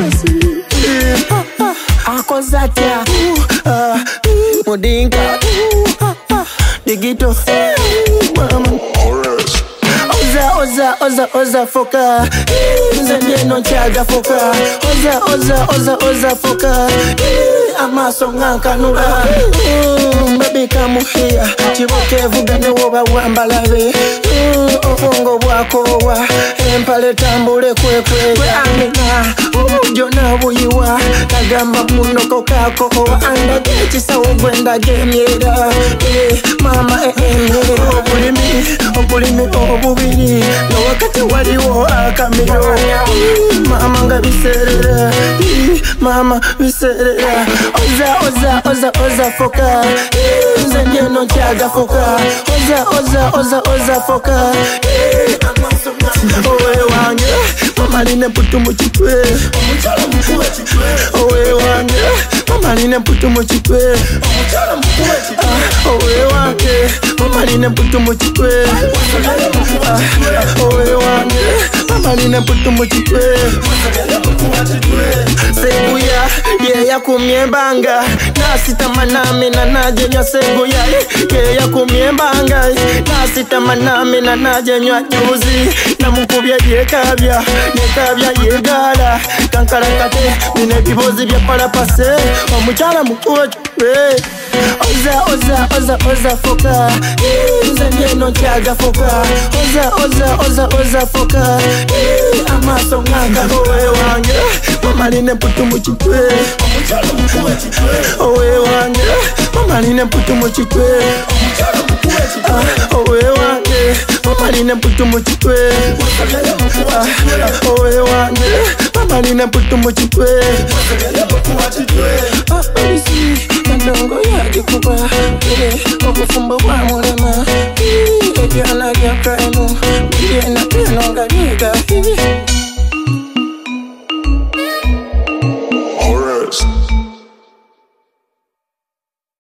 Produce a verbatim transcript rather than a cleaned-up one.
Akozatia Mudinka Digito Mama Oza, oza, oza, oza, foka Nzende no chaga foka Oza, oza, oza, oza, foka Amaso nganka nura Baby come here Chiboke vugane woba wambalabe Ofongo bwakowa Empale tambule kwe kwe Kwe amina Jona buyiwa Nagamba munoko kako Anda gechisa ugwenda gemyera Mama eh eh Obulimi, obulimi obubiri No wakati waliwo akamiro Mama nga biserera Mama biserera Oza, oza, oza, oza foka Nzende no chaga foka Oza, oza, oza, oza foka Owe wange Mama line putu muchitwe Owe wange Mama line putu muchitwe Owe wange Mama line putu muchitwe Owe wange Mama line putu muchitwe Seguya Ye ya kumyembanga Nasita maname na naje nyo seguya Ye ya kumyembanga Nasita maname na naje nyo juzi Na mukubya ye kabya Ye kabya ye gala Kankara kate Mine bibozi bya parapase Omuchala mukuwa chwe Oza, oza, oza, oza foka Nzende no chaga foka Oza, oza, oza, oza foka Amaso nganga owe wange Mama line putu muchitwe Owe wange Mama line putu muchitwe Owe wange Mama line putu muchitwe Owe wange Mama line putu muchitwe Polisi Mandongo ya dikuba Ogufumba wa mulema Ebyana byaka